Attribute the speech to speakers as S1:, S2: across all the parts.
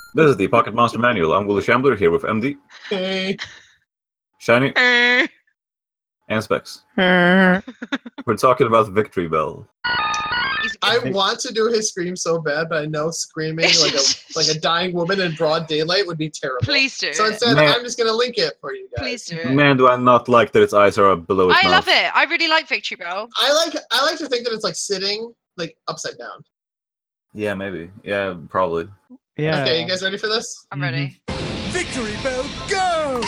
S1: This is the Pocket Monster Manual. I'm Willie Shambler here with MD,
S2: Hey.
S1: Shiny, and Specs.
S3: That's
S1: We're talking about Victory Bell.
S2: I want to do his scream so bad, but I know screaming like a dying woman in broad daylight would be terrible.
S4: Please do
S2: So
S4: it.
S2: instead,
S1: Man.
S2: I'm just gonna link it for you guys.
S4: Please do it.
S1: Man, do I not like that its eyes are below its
S4: I
S1: mouth.
S4: love it. I really like Victory Bell.
S2: I like to think that it's like sitting like upside down.
S1: Yeah, maybe. Yeah, probably.
S3: yeah.
S2: Okay, you guys ready for this?
S4: I'm ready.
S5: Victory Bell, go!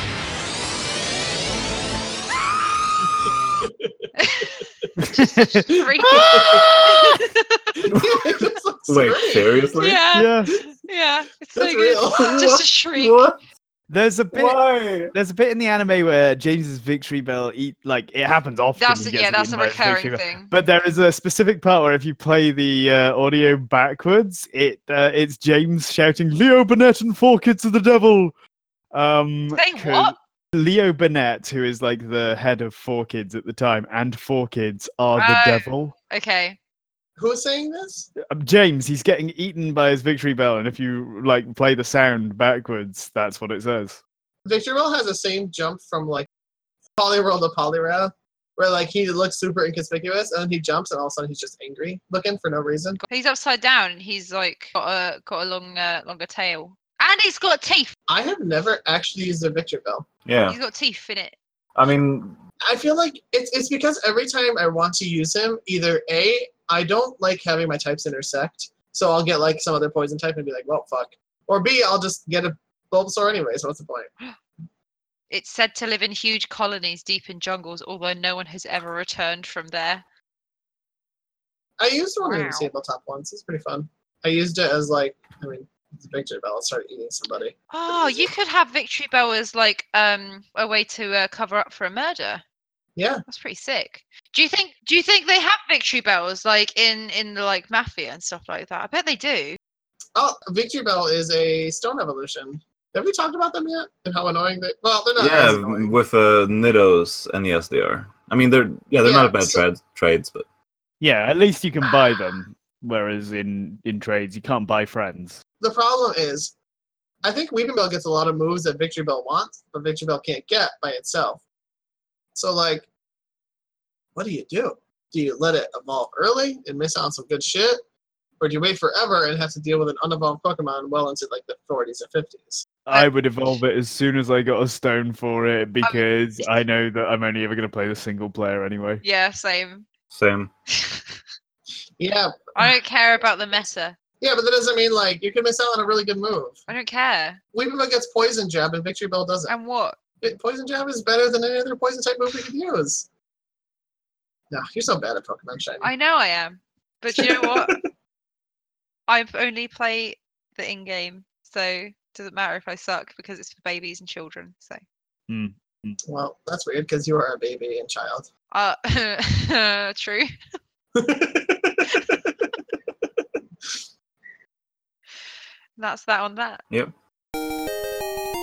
S4: Freaky.
S2: It just looks
S1: Wait,
S2: great.
S1: seriously?
S4: Yeah.
S3: Yeah.
S4: Yeah. It's so
S2: That's
S4: good.
S2: real.
S4: Just a shriek.
S1: What?
S3: There's a bit.
S1: Why?
S3: There's a bit in the anime where James's Victory Bell it happens often.
S4: That's
S3: he gets
S4: that's
S3: eaten
S4: a
S3: by his Victory
S4: recurring
S3: Bell.
S4: thing.
S3: But there is a specific part where if you play the audio backwards, it's James shouting, "Leo Burnett and 4 Kids of the Devil."
S4: Saying
S3: 'Cause
S4: what?
S3: Leo Burnett, who is like the head of 4 Kids at the time, and 4 Kids are the
S4: Oh.
S3: devil.
S4: Okay.
S2: Who's saying this?
S3: James, he's getting eaten by his Victory Bell, and if you like play the sound backwards, that's what it says.
S2: Victor Bell has the same jump from like Polyworld to Poliwrath, where like he looks super inconspicuous and then he jumps and all of a sudden he's just angry looking for no reason.
S4: He's upside down and he's like got a longer tail. And he's got teeth.
S2: I have never actually used a Victor Bell.
S1: Yeah.
S4: He's got teeth in it.
S1: I mean,
S2: I feel like it's because every time I want to use him, either A, I don't like having my types intersect, so I'll get like some other poison type and be like, well, fuck. Or B, I'll just get a Bulbasaur anyway, so what's the point?
S4: It's said to live in huge colonies deep in jungles, although no one has ever returned from there.
S2: I used one in
S4: Wow.
S2: tabletop once. It's pretty fun. I used it as like, I mean, it's a Victor Bell. I'll start eating somebody.
S4: Oh, you could have Victory Bell as like a way to cover up for a murder.
S2: Yeah.
S4: That's pretty sick. Do you think they have Victory Bells like in the like Mafia and stuff like that? I bet they do.
S2: Oh, Victory Bell is a stone evolution. Have we talked about them yet? And how annoying they? Well, they're not. as
S1: yeah,
S2: annoying.
S1: with Nidos, and yes, they are. I mean, they're
S2: Yeah,
S1: not bad
S2: so-
S1: trades, but
S3: Yeah, at least you can buy them, whereas in trades you can't buy friends.
S2: The problem is, I think Weeping Bell gets a lot of moves that Victory Bell wants, but Victory Bell can't get by itself. So, like, what do? Do you let it evolve early and miss out on some good shit? Or do you wait forever and have to deal with an unevolved Pokemon well into, like, the 40s or 50s?
S3: I would evolve it as soon as I got a stone for it because I know that I'm only ever going to play the single player anyway.
S4: Yeah, same.
S1: same.
S2: Yeah.
S4: I don't care about the meta.
S2: Yeah, but that doesn't mean, like, you can miss out on a really good move.
S4: I don't care.
S2: Weeping Bell gets Poison Jab and Victory Bell doesn't.
S4: And what?
S2: Poison Jab is better than any other Poison type move we could use. No, you're so bad at Pokemon Shiny.
S4: I know I am. But you know what? I only play the in-game, so it doesn't matter if I suck because it's for babies and children. So,
S2: Well, that's weird because you are a baby and child.
S4: true. That's that on that.
S1: Yep.